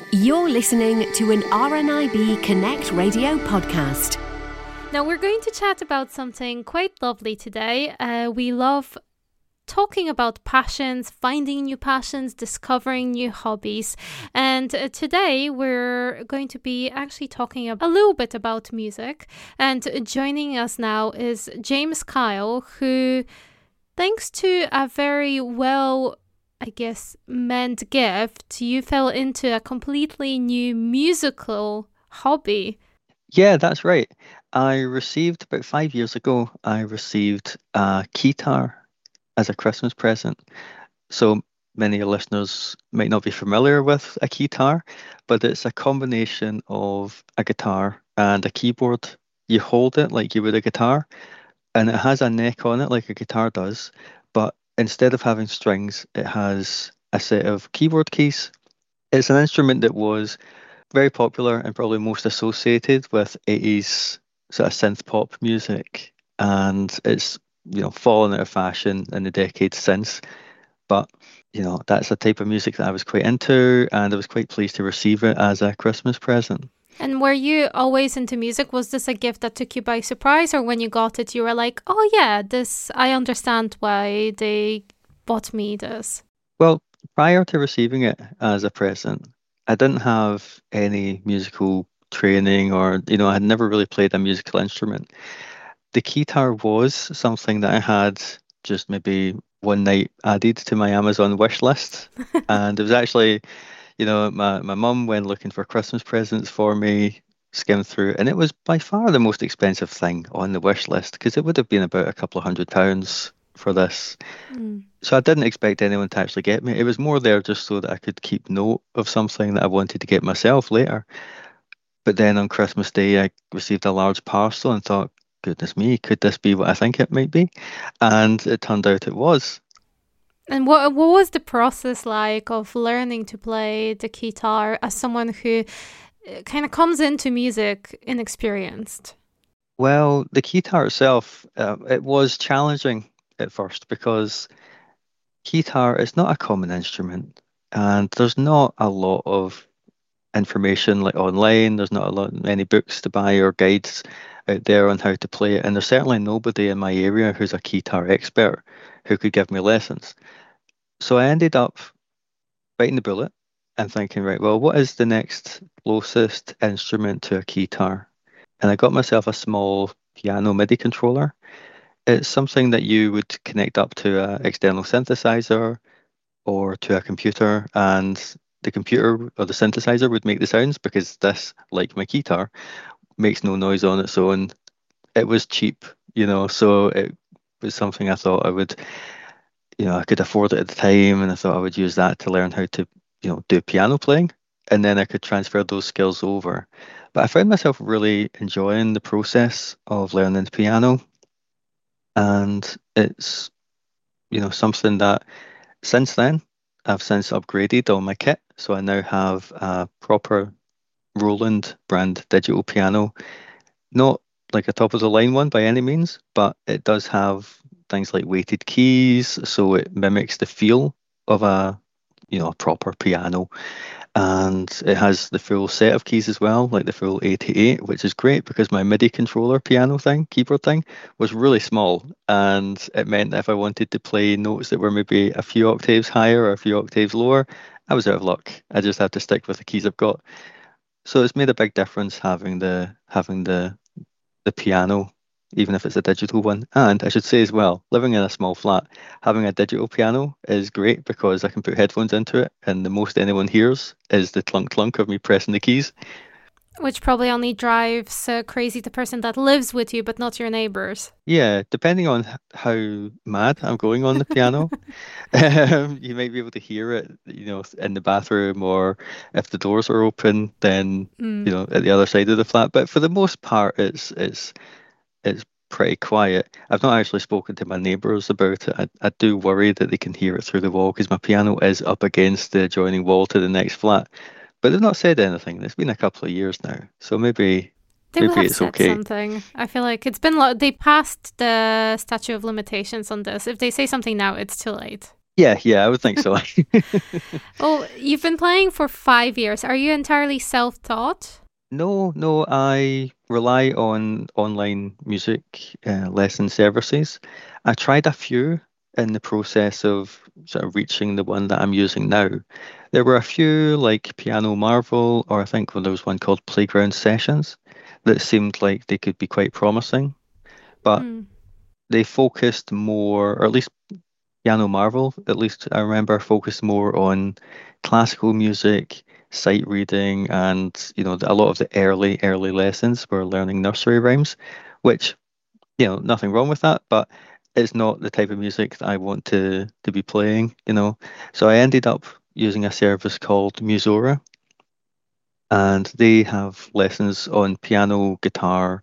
You're listening to an RNIB Connect Radio podcast. Now we're going to chat about something quite lovely today. We love talking about passions, finding new passions, discovering new hobbies. And today we're going to be actually talking a little bit about music. And joining us now is James Kyle, who, thanks to a very meant gift, you fell into a completely new musical hobby. Yeah, that's right. About 5 years ago, I received a keytar as a Christmas present. So many of your listeners might not be familiar with a keytar, but it's a combination of a guitar and a keyboard. You hold it like you would a guitar, and it has a neck on it like a guitar does, but instead of having strings, it has a set of keyboard keys. It's an instrument that was very popular and probably most associated with 80s sort of synth pop music, and it's fallen out of fashion in the decades since. But that's a type of music that I was quite into, and I was quite pleased to receive it as a Christmas present. And were you always into music? Was this a gift that took you by surprise, or when you got it, you were like, oh yeah, I understand why they bought me this? Well, prior to receiving it as a present, I didn't have any musical training, or, I had never really played a musical instrument. The keytar was something that I had just maybe one night added to my Amazon wish list. And it was actually, my mum went looking for Christmas presents for me, skimmed through, and it was by far the most expensive thing on the wish list, because it would have been about a couple of £100 for this. So I didn't expect anyone to actually get me. It was more there just so that I could keep note of something that I wanted to get myself later. But then on Christmas Day, I received a large parcel and thought, goodness me, could this be what I think it might be? And it turned out it was. And what was the process like of learning to play the guitar as someone who kind of comes into music inexperienced? Well, the guitar itself, it was challenging at first, because guitar is not a common instrument, and there's not a lot of information like online. There's not many books to buy or guides out there on how to play it, and there's certainly nobody in my area who's a guitar expert who could give me lessons. So I ended up biting the bullet and thinking, right, well, what is the next closest instrument to a guitar? And I got myself a small piano MIDI controller. It's something that you would connect up to an external synthesizer or to a computer, and the computer or the synthesizer would make the sounds, because this, like my guitar, makes no noise on its own. It was cheap, so it was something I thought I could afford it at the time, and I thought I would use that to learn how to, do piano playing, and then I could transfer those skills over. But I found myself really enjoying the process of learning the piano, and it's, something that since then I've since upgraded all my kit. So I now have a proper Roland brand digital piano, not like a top of the line one by any means, but it does have things like weighted keys, so it mimics the feel of a proper piano. And it has the full set of keys as well, like the full 88, which is great because my MIDI controller keyboard thing, was really small. And it meant that if I wanted to play notes that were maybe a few octaves higher or a few octaves lower, I was out of luck. I just had to stick with the keys I've got. So it's made a big difference having the piano, even if it's a digital one. And I should say as well, living in a small flat, having a digital piano is great because I can put headphones into it, and the most anyone hears is the clunk clunk of me pressing the keys. Which probably only drives crazy the person that lives with you, but not your neighbors. Yeah, depending on how mad I'm going on the piano, you might be able to hear it, in the bathroom, or if the doors are open, then at the other side of the flat. But for the most part, it's pretty quiet. I've not actually spoken to my neighbours about it. I do worry that they can hear it through the wall, because my piano is up against the adjoining wall to the next flat. But they've not said anything. It's been a couple of years now, so maybe it's said okay. Something. I feel like it's been they passed the statute of limitations on this. If they say something now, it's too late. Yeah, I would think so. Oh, you've been playing for 5 years. Are you entirely self-taught? No, I rely on online music lesson services. I tried a few in the process of sort of reaching the one that I'm using now. There were a few like Piano Marvel, or I think there was one called Playground Sessions that seemed like they could be quite promising, but Mm. they focused more, or at least Piano Marvel, at least I remember, focused more on classical music, sight reading, and a lot of the early lessons were learning nursery rhymes, which nothing wrong with that, but it's not the type of music that I want to be playing. So I ended up using a service called Musora, and they have lessons on piano, guitar,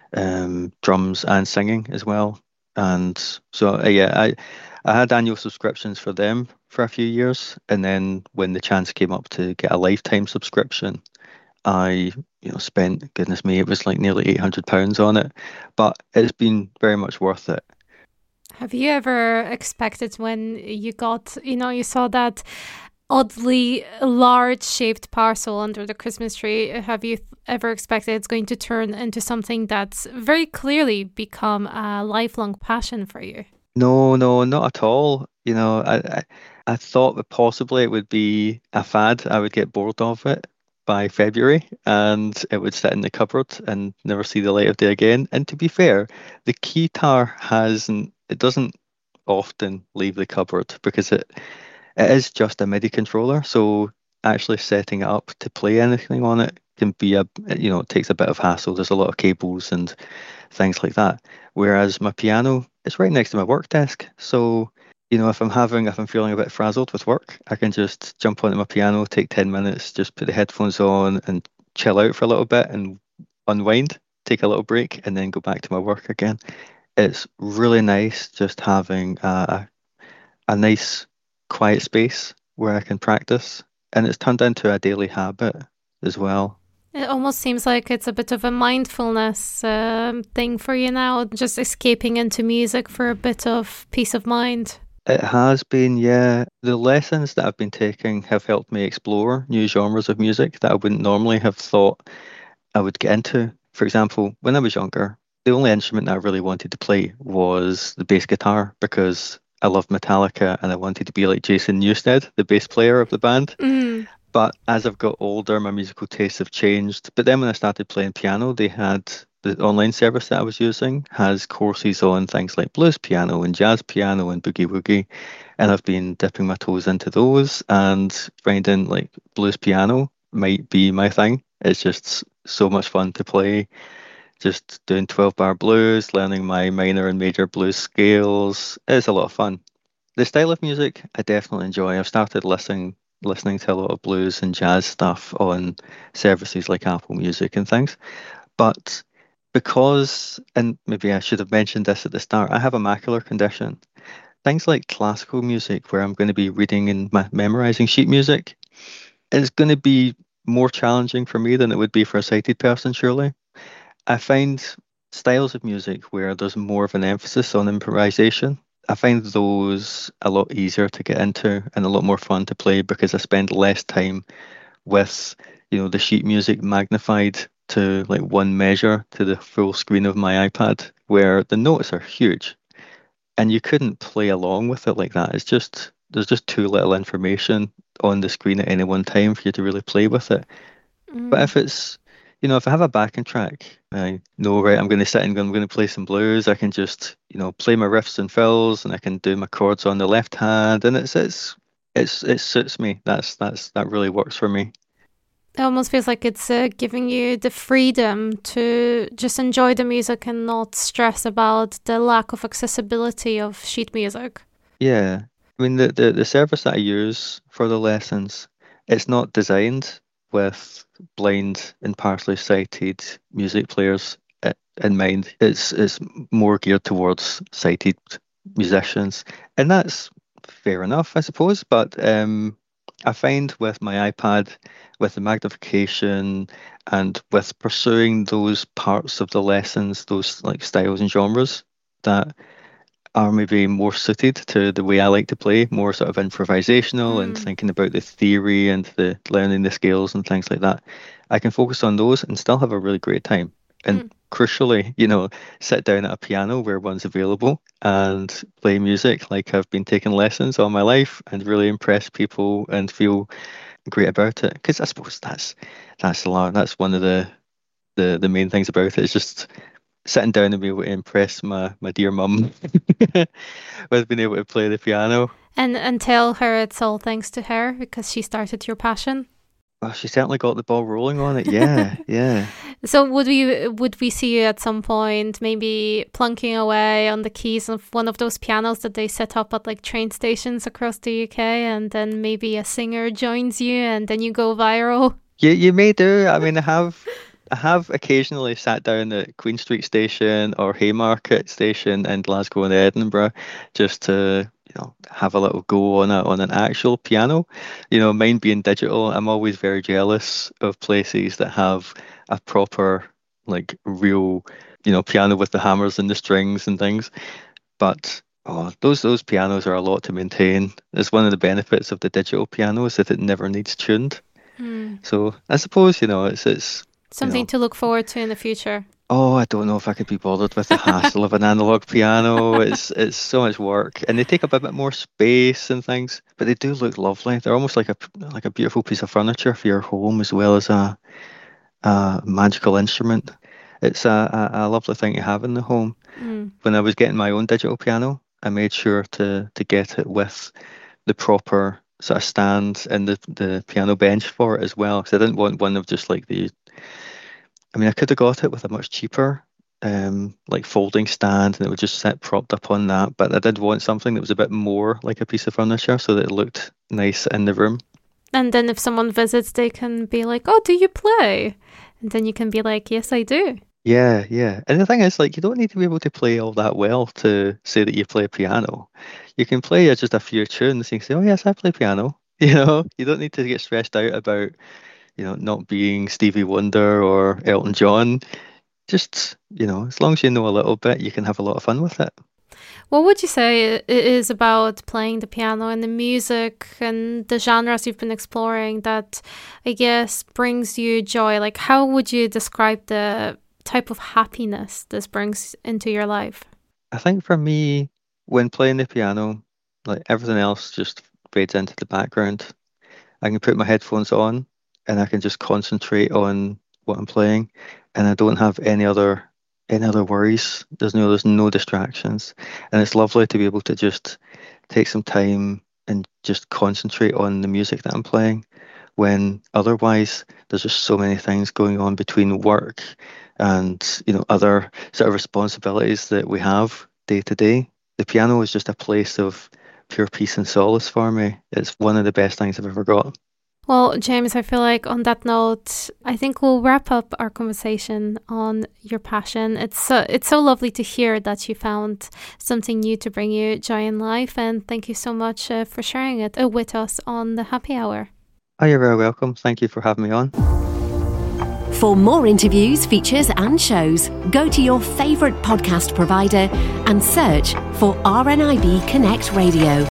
drums and singing as well. And so yeah, I had annual subscriptions for them for a few years, and then when the chance came up to get a lifetime subscription, I spent, goodness me, it was like nearly £800 on it, but it's been very much worth it. Have you ever expected when you got, you saw that oddly large shaped parcel under the Christmas tree? Have you ever expected it's going to turn into something that's very clearly become a lifelong passion for you? No, not at all. I thought that possibly it would be a fad. I would get bored of it by February and it would sit in the cupboard and never see the light of day again. And to be fair, the keytar it doesn't often leave the cupboard because it is just a MIDI controller. So actually setting it up to play anything on it can be it takes a bit of hassle. There's a lot of cables and things like that. Whereas my piano is right next to my work desk. So, if I'm feeling a bit frazzled with work, I can just jump onto my piano, take 10 minutes, just put the headphones on and chill out for a little bit and unwind, take a little break, and then go back to my work again. It's really nice just having a nice quiet space where I can practice. And it's turned into a daily habit as well. It almost seems like it's a bit of a mindfulness thing for you now, just escaping into music for a bit of peace of mind. It has been, yeah. The lessons that I've been taking have helped me explore new genres of music that I wouldn't normally have thought I would get into. For example, when I was younger, the only instrument that I really wanted to play was the bass guitar because I loved Metallica and I wanted to be like Jason Newsted, the bass player of the band. Mm. But as I've got older, my musical tastes have changed. But then when I started playing piano, they had the online service that I was using has courses on things like blues piano and jazz piano and boogie woogie. And I've been dipping my toes into those and finding like blues piano might be my thing. It's just so much fun to play. Just doing 12-bar blues, learning my minor and major blues scales. It's a lot of fun. The style of music I definitely enjoy. I've started listening to a lot of blues and jazz stuff on services like Apple Music and things. But because, and maybe I should have mentioned this at the start, I have a macular condition. Things like classical music, where I'm going to be reading and memorizing sheet music, is going to be more challenging for me than it would be for a sighted person, surely. I find styles of music where there's more of an emphasis on improvisation. I find those a lot easier to get into and a lot more fun to play because I spend less time with, the sheet music magnified to like one measure to the full screen of my iPad, where the notes are huge and you couldn't play along with it like that. There's just too little information on the screen at any one time for you to really play with it. But Mm. if I have a backing track, I know, right, I'm going to sit and I'm going to play some blues. I can just, play my riffs and fills, and I can do my chords on the left hand, and it suits me. That really works for me. It almost feels like it's giving you the freedom to just enjoy the music and not stress about the lack of accessibility of sheet music. Yeah, I mean the service that I use for the lessons, it's not designed with blind and partially sighted music players in mind. It's more geared towards sighted musicians, and that's fair enough, I suppose. But I find with my iPad, with the magnification and with pursuing those parts of the lessons, those like styles and genres, that are maybe more suited to the way I like to play, more sort of improvisational and thinking about the theory and the learning the scales and things like that. I can focus on those and still have a really great time. And crucially, sit down at a piano where one's available and play music like I've been taking lessons all my life and really impress people and feel great about it. Because I suppose that's one of the main things about it, is just sitting down and being able to impress my dear mum with being able to play the piano. And tell her it's all thanks to her because she started your passion. Well, she certainly got the ball rolling on it. Yeah, yeah. So would we see you at some point maybe plunking away on the keys of one of those pianos that they set up at like train stations across the UK, and then maybe a singer joins you and then you go viral? You may do. I mean, I have occasionally sat down at Queen Street Station or Haymarket Station in Glasgow and Edinburgh just to have a little go on an actual piano. Mine being digital, I'm always very jealous of places that have a proper, like, real, piano with the hammers and the strings and things. But those pianos are a lot to maintain. It's one of the benefits of the digital piano is that it never needs tuned. So I suppose it's something to look forward to in the future. Oh, I don't know if I could be bothered with the hassle of an analog piano. It's so much work, and they take up a bit more space and things, but they do look lovely. They're almost like a beautiful piece of furniture for your home, as well as a magical instrument. It's a lovely thing to have in the home. When I was getting my own digital piano, I made sure to get it with the proper sort of stand and the piano bench for it as well, because I didn't want one of just like I could have got it with a much cheaper like folding stand, and it would just sit propped up on that, but I did want something that was a bit more like a piece of furniture so that it looked nice in the room. And then if someone visits, they can be like, "Oh, do you play?" And then you can be like, "Yes, I do." Yeah, yeah. And the thing is, like, you don't need to be able to play all that well to say that you play piano. You can play just a few tunes and you can say, "Oh yes, I play piano." You don't need to get stressed out about not being Stevie Wonder or Elton John. Just, as long as you know a little bit, you can have a lot of fun with it. What would you say it is about playing the piano and the music and the genres you've been exploring that, I guess, brings you joy? Like, how would you describe the type of happiness this brings into your life? I think for me, when playing the piano, like, everything else just fades into the background. I can put my headphones on and I can just concentrate on what I'm playing, and I don't have any other worries. There's no distractions, and it's lovely to be able to just take some time and just concentrate on the music that I'm playing, when otherwise there's just so many things going on between work and other sort of responsibilities that we have day to day. The piano is just a place of pure peace and solace for me. It's one of the best things I've ever got. Well, James, I feel like on that note, I think we'll wrap up our conversation on your passion. It's so lovely to hear that you found something new to bring you joy in life, and thank you so much for sharing it with us on the Happy Hour. Oh, you're very welcome. Thank you for having me on. For more interviews, features and shows, go to your favourite podcast provider and search for RNIB Connect Radio.